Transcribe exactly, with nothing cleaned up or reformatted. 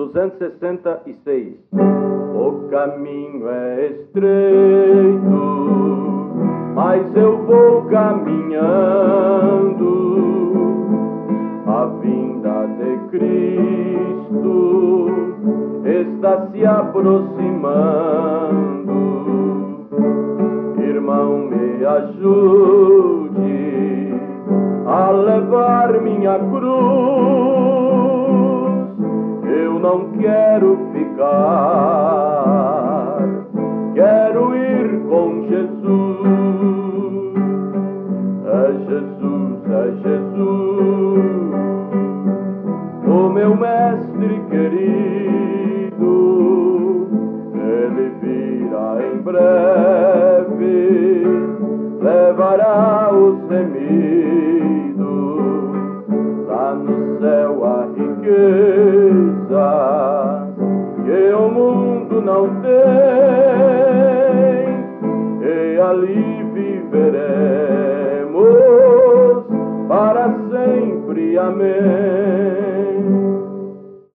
duzentos e sessenta e seis. O caminho é estreito, mas eu vou caminhando. A vinda de Cristo está se aproximando. Irmão, me ajude a levar minha cruz. Eu não quero ficar, quero ir com Jesus. É Jesus, é Jesus, o meu mestre querido. Ele virá em breve, levará os remidos. Lá no céu a riqueza que o mundo não tem, e ali viveremos para sempre. Amém.